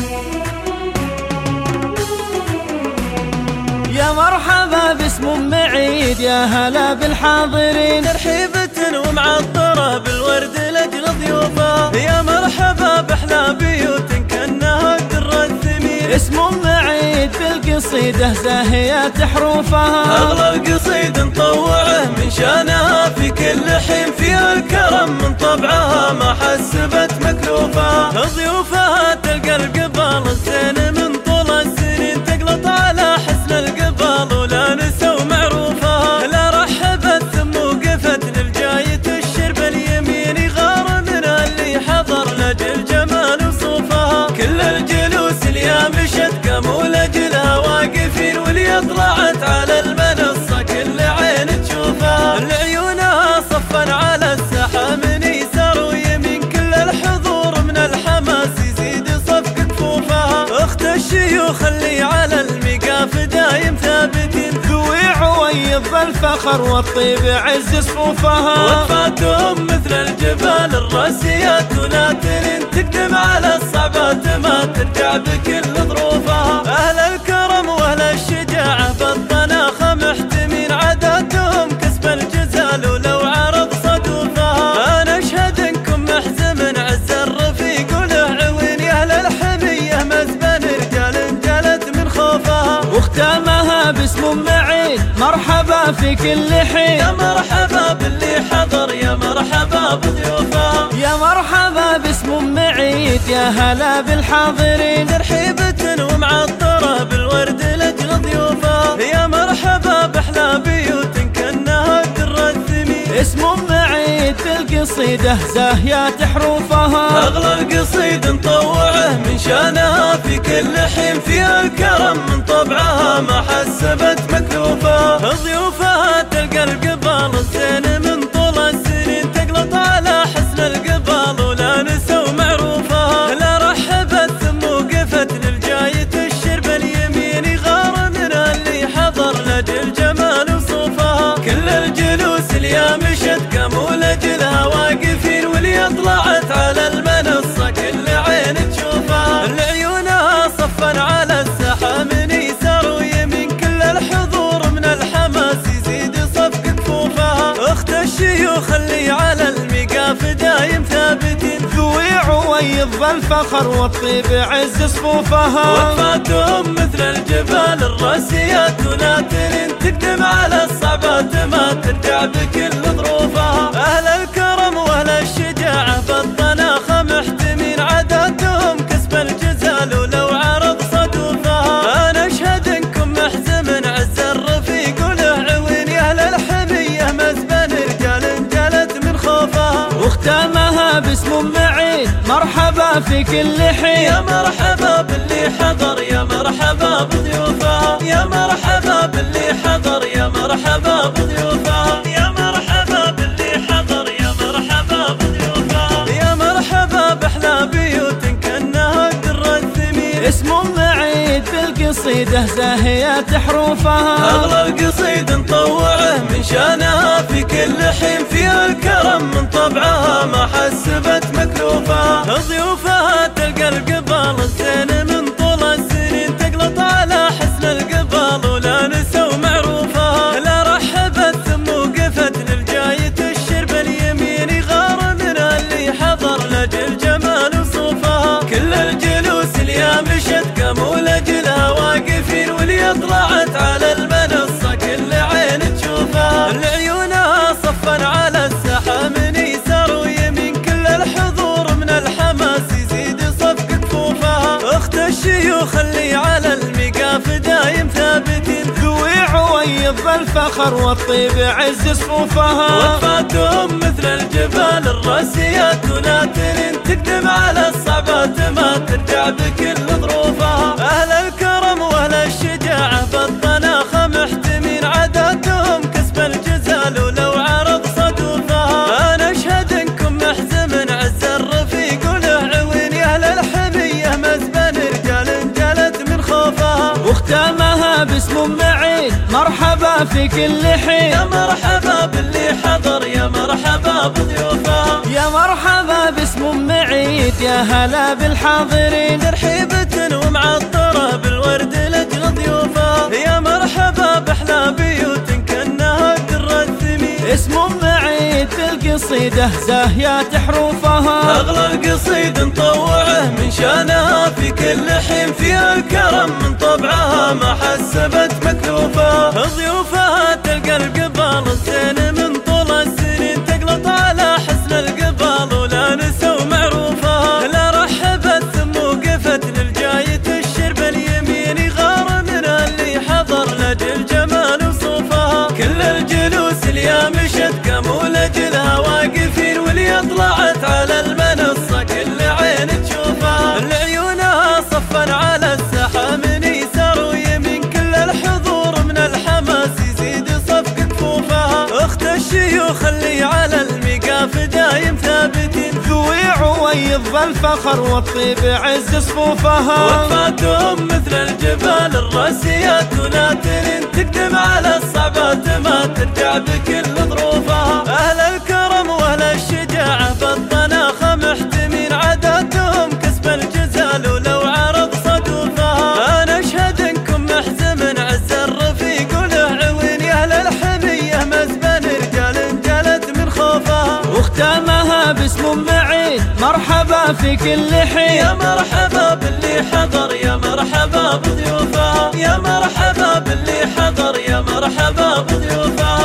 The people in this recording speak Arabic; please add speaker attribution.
Speaker 1: يا مرحبا باسم معيد، يا هلا بالحاضرين،
Speaker 2: ترحيبة ومعطرة بالورد لأجل ضيوفه. يا مرحبا بأحلى بيوت كأنها الدر الثمين.
Speaker 1: اسم معيد بالقصيدة زاهية حروفها،
Speaker 2: أغلى القصيد نطوعه من شانها في كل حين. فيها الكرم من طبعها ما حسبت مكلوفها. ضيوفها تلقى القبال الزين من طول السنين، تقلط على حسن القبال ولا نسوا معروفها. لا رحبت ثم وقفت للجاية الشرب اليمين، يغار من اللي حضر لأجل جمال وصوفها. كل الجلوس اليا مشت قاموا لأجلها واقفين، واللي طلعت على المنصة كل عين تشوفها. العيونها صفا على الساحة من يسار ويمين، كل الحضور من الحماس يزيد صفق كفوفها. اخت الشيوخ اللي على المقاف دايم ثابتين،
Speaker 1: ذوي عويض الفخر والطيب عز صفوفها.
Speaker 2: وقفاتهم مثل الجبال الراسيات وناتن، تقدم على الصعبات ما ترجع بكل ظروفها. اهل الكرم واهل الشجاعة بالطناخة محتمين، عاداتهم كسب الجزال ولو عرض صدوفها. انا اشهد انكم محزم عز الرفيق وله عوين، يا اهل الحمية مزبن رجال جلت من خوفها.
Speaker 1: واختامها باسم معيد، مرحبا في كل حين،
Speaker 2: يا مرحبا باللي حضر، يا مرحبا بضيوفها.
Speaker 1: يا مرحبا باسم معيد، يا هلا بالحاضرين،
Speaker 2: ترحيبة ومعطرة بالورد لأجل ضيوفها. يا مرحبا بأحلى بيوت كأنها الدر الثمين.
Speaker 1: اسم معيد بالقصيدة زاهية حروفها،
Speaker 2: أغلى القصيد نطوعه من شانها في كل حين. فيها الكرم من طبعها ما حسبت مكلوفها. ضيوفها تلقى القبال الزين من طول السنين، تقلط على حسن القبال ولا نسوا معروفها. لا رحبت ثم وقفت للجاية الشرب اليمين، يغار من اللي حضر لأجل جمال وصوفها. كل الجلوس اليا مشت قاموا لأجلها واقفين، واللي طلعت على المنصة كل عين تشوفها. العيونها صفا على الساحة من يسار ويمين، كل الحضور من الحماس يزيد صفق كفوفها. اخت الشيوخ اللي على المقاف دايم ثابتين،
Speaker 1: ذوي عويض الفخر والطيب عز صفوفها.
Speaker 2: وقفاتهم مثل الجبال الراسيات وناتن، تقدم على الصعبات ما ترجع بكل ظروفها. اهل الكرم واهل الشجاعة بالطناخة محتمين، عاداتهم كسب الجزال ولو عرض صدوفها. انا اشهد انكم محزم عز الرفيق وله عوين، يا اهل الحمية مزبن رجال جلت من خوفها.
Speaker 1: واختامها باسم معيد، مرحبا في كل حين،
Speaker 2: يا مرحبا باللي حضر، يا مرحبا بضيوفها. يا مرحبا باللي حضر، يا مرحبا بضيوفها. يا مرحبا باللي حضر، يا مرحبا بضيوفها. يا مرحبا بأحلى بيوت كأنها الدر الثمين.
Speaker 1: اسم معيد بالقصيدة زاهية حروفها،
Speaker 2: أغلى القصيد نطوعه من شانها في كل حين. فيها الكرم من طبعها ما حسبت مكلوفها. ضيوفها تلقى القبال الزين من طول السنين، تقلط على حسن القبال ولا نسوا معروفها. لا رحبت ثم وقفت للجاية الشرب اليمين، يغار من اللي حضر لأجل جمال وصوفها. كل الجلوس اليا مشت قاموا لأجلها واقفين، واللي طلعت على المنصة كل عين تشوفها. العيونها صفا على الساحة من يسار ويمين، كل الحضور من الحماس يزيد صفق كفوفها. اخت الشيوخ اللي على المقاف دايم ثابتين،
Speaker 1: ذوي عويض الفخر والطيب عز صفوفها.
Speaker 2: وقفاتهم مثل الجبال الراسيات وناتن، تقدم على الصعبات ما ترجع بكل ظروفها. اهل الكرم واهل الشجاعة بالطناخة محتمين، عاداتهم كسب الجزال ولو عرض صدوفها. انا اشهد انكم محزم عز الرفيق وله عوين، يا اهل الحمية مزبن رجال جلت من خوفها.
Speaker 1: واختامها باسم معيد، مرحبا في كل حين،
Speaker 2: يا مرحبا باللي حضر، يا مرحبا بضيوفها.
Speaker 1: يا مرحبا باسم معيد، يا هلا بالحاضرين،
Speaker 2: ترحيبة ومعطرة بالورد لأجل ضيوفها. يا مرحبا بأحلى بيوت كأنها در الثمين.
Speaker 1: اسم عيد بالقصيدة زاهيات حروفها.
Speaker 2: أغلى القصيد نطوعه من شانها في كل حين. فيها الكرم من طبعها ما حسبت مكلوفة. ضيوفها تلقى القبال الزين من طول السنين. تقلط على حسن القبال ولا نسوا معروفها. لا رحبت ثم وقفت للجاي تشر باليمين. يغار منها اللي حضر لأجل جمال وصوفها. كل الجلوس اللي مشت قاموا لأجلها واقفين. واللي طلعت على المنصة كل عين تشوفها. العيونها صفا على الساحة من يسار ويمين. كل الحضور من الحماس يزيد صفق كفوفها. اخت الشيوخ اللي على الميقاف دايم ثابتين.
Speaker 1: ذوي عويض الفخر والطيب عز صفوفها.
Speaker 2: وقفاتهم مثل الجبال الراسيات وناتلين. تقدم على الصعبات ما ترجع بكل ظروفها. اهل الكرم واهل الشجاعة بالطناخة محتمين. عاداتهم كسب الجزال ولو عرض صدوفها. انا اشهد انكم محزم عز الرفيق وله عوين. يا اهل الحمية مزبن رجال جلت من خوفها.
Speaker 1: واختامها باسم عيد مرحبا في كل حين.
Speaker 2: يا مرحبا باللي حضر يا مرحبا بضيوفها. يا مرحبا باللي حضر يا مرحبا بضيوفها.